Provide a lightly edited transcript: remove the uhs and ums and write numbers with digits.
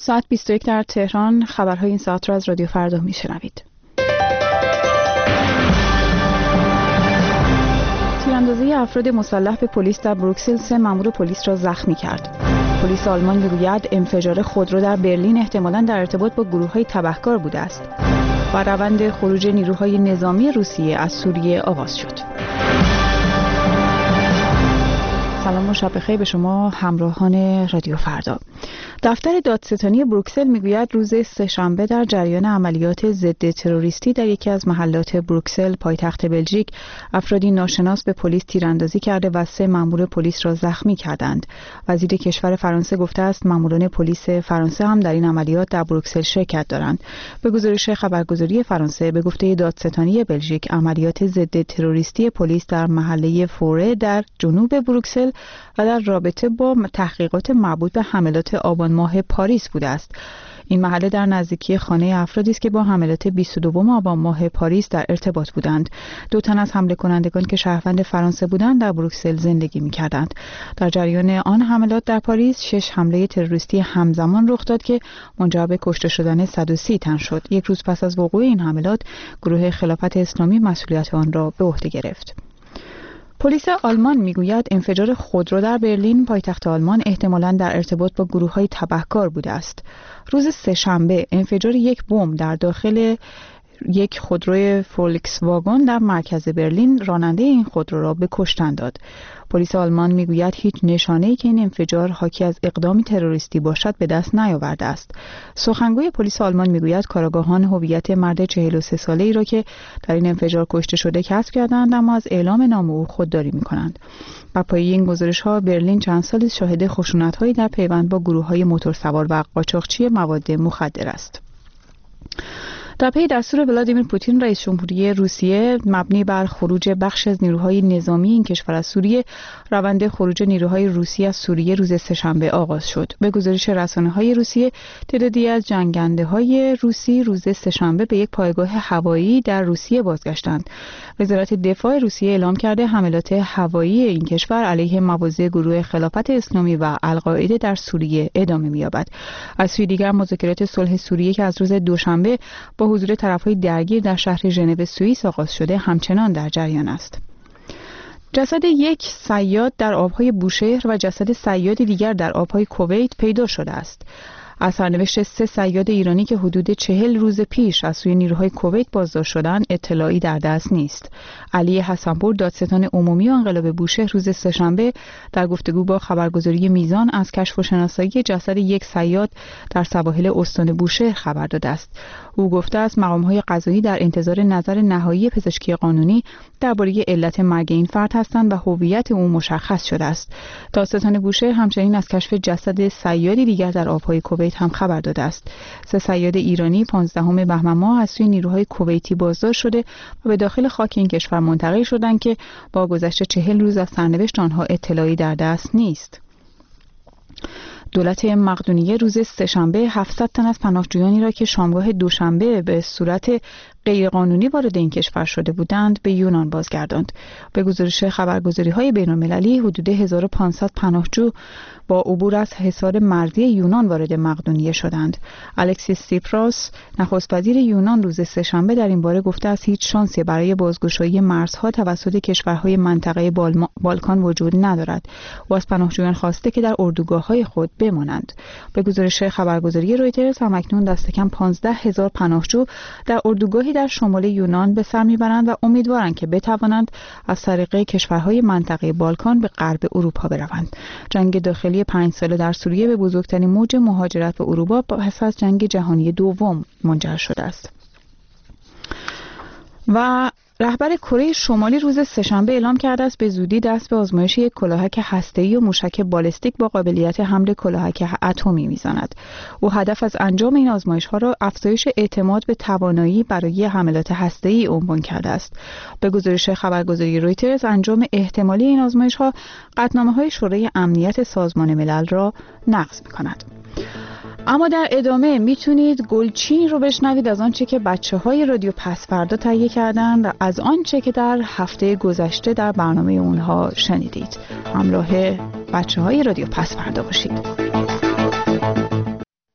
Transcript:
ساعت 21 در تهران. خبرهای این ساعت را از رادیو فردا میشنوید. تیراندازی افراد مسلح به پلیس در بروکسل 3 مأمور پلیس را زخمی کرد. پلیس آلمان میگوید انفجار خودرو در برلین احتمالاً در ارتباط با گروه‌های تبهکار بوده است و روند خروج نیروهای نظامی روسیه از سوریه آغاز شد. سلام و شب بخیر به شما همراهان رادیو فردا. دفتر دادستانی بروکسل میگوید روز سه‌شنبه در جریان عملیات ضد تروریستی در یکی از محلات بروکسل پایتخت بلژیک افرادی ناشناس به پلیس تیراندازی کرده و 3 مأمور پلیس را زخمی کردند. وزیر کشور فرانسه گفته است مأموران پلیس فرانسه هم در این عملیات در بروکسل شرکت دارند. به گزارش خبرگزاری فرانسه به گفته دادستانی بلژیک عملیات ضد تروریستی پلیس در محله فوره در جنوب بروکسل و در رابطه با تحقیقات مربوط به حملات آبان ماه پاریس بوده است. این محله در نزدیکی خانه افرادی است که با حملات 22 آبان ماه پاریس در ارتباط بودند. 2 تن از حمله کنندگان که شهروند فرانسه بودند در بروکسل زندگی می‌کردند. در جریان آن حملات در پاریس 6 حمله تروریستی همزمان رخ داد که منجر به کشته شدن 130 تن شد. 1 روز پس از وقوع این حملات گروه خلافت اسلامی مسئولیت آن را به عهده گرفت. پلیس آلمان میگوید انفجار خودرو در برلین پایتخت آلمان احتمالاً در ارتباط با گروه‌های تبهکار بوده است. روز سه‌شنبه انفجار یک بمب در داخل یک خودروی فولکس واگن در مرکز برلین راننده این خودرو را به کشتن داد. پلیس آلمان میگوید هیچ نشانه‌ای که این انفجار حاکی از اقدامی تروریستی باشد به دست نیاورده است. سخنگوی پلیس آلمان میگوید کاراگاهان هویت مرد 43 ساله‌ای را که در این انفجار کشته شده کسب کردند اما از اعلام نام او خودداری می‌کنند. بر پایه این گزارش‌ها برلین چند سال شاهد خشونت‌هایی در پیوند با گروه‌های موتورسوار و قاچاقچی مواد مخدر است. در پی دستور ولادیمیر پوتین رئیس جمهوری روسیه مبنی بر خروج بخش از نیروهای نظامی این کشور از سوریه، روند خروج نیروهای روسی از سوریه روز سه‌شنبه آغاز شد. به گزارش رسانه‌های روسیه تعدادی از جنگنده‌های روسی روز سه‌شنبه به یک پایگاه هوایی در روسیه بازگشتند. وزارت دفاع روسیه اعلام کرده حملات هوایی این کشور علیه مواضع گروه خلافت اسلامی و القاعده در سوریه ادامه می‌یابد. از سوی دیگر مذاکرات صلح سوریه که از روز دوشنبه با حضور طرف‌های درگیر در شهر ژنو سوئیس آغاز شده همچنان در جریان است. جسد یک صیاد در آب‌های بوشهر و جسد صیاد دیگر در آب‌های کویت پیدا شده است. از سرنوشت 3 صیاد ایرانی که حدود 40 روز پیش از سوی نیروهای کویت بازداشت شدند اطلاعی در دست نیست. علی حسنپور دادستان عمومی انقلاب بوشهر روز سه‌شنبه در گفتگو با خبرگزاری میزان از کشف و شناسایی جسد یک صیاد در سواحل استان بوشهر خبر داده است. او گفته است مقام‌های قضایی در انتظار نظر نهایی پزشکی قانونی درباره علت مرگ این فرد هستند و هویت او مشخص شده است. دادستان بوشهر همچنین از کشف جسد صیادی دیگر در آب‌های کویت هم خبر داده است. 3 صیاد ایرانی 15 بهمن ماه از سوی نیروهای کویتی بازداشت شده و به داخل خاک این کشور منتقل شدند که با گذشت 40 روز از سرنوشت آنها اطلاعی در دست نیست. دولت مقدونیه روز سه‌شنبه 700 تن از پناهجویانی را که شامگاه دوشنبه به صورت غیرقانونی وارد این کشور شده بودند به یونان بازگرداند. به گزارش خبرگزاری‌های بین‌المللی حدود 1500 پناهجو با عبور از حصار مرزی یونان وارد مقدونیه شدند. الکسیس سیپراس نخست وزیر یونان روز سه‌شنبه در این باره گفته است هیچ شانسی برای بازگشایی مرزها توسط کشورهای منطقه بالکان وجود ندارد. او از پناهجویان خواسته که در اردوگاه‌های خود بمانند. به گزارش خبرگزاری رویترز همکنون دست کم 15000 پناهجو در اردوگاهی در شمال یونان به سر میبرند و امیدوارند که بتوانند از طریق کشورهای منطقه بالکان به غرب اروپا بروند. جنگ داخلی 5 ساله در سوریه به بزرگترین موج مهاجرت به اروپا پس از جنگ جهانی دوم منجر شده است. و رهبر کره شمالی روز سه‌شنبه اعلام کرده است به زودی دست به آزمایش یک کلاهک هسته‌ای و موشک بالستیک با قابلیت حمل کلاهک اتمی می‌زند. او هدف از انجام این آزمایش‌ها را افزایش اعتماد به توانایی برای حملات هسته‌ای عنوان کرده است. به گزارش خبرگزاری رویترز انجام احتمالی این آزمایش‌ها قطعنامه‌های شورای امنیت سازمان ملل را نقض می‌کند. اما در ادامه میتونید گلچین رو بشنوید از آنچه که بچه‌های رادیو پس فردا تهیه کردن و از آنچه که در هفته گذشته در برنامه اونها شنیدید. همراه بچه‌های رادیو پس فردا باشید.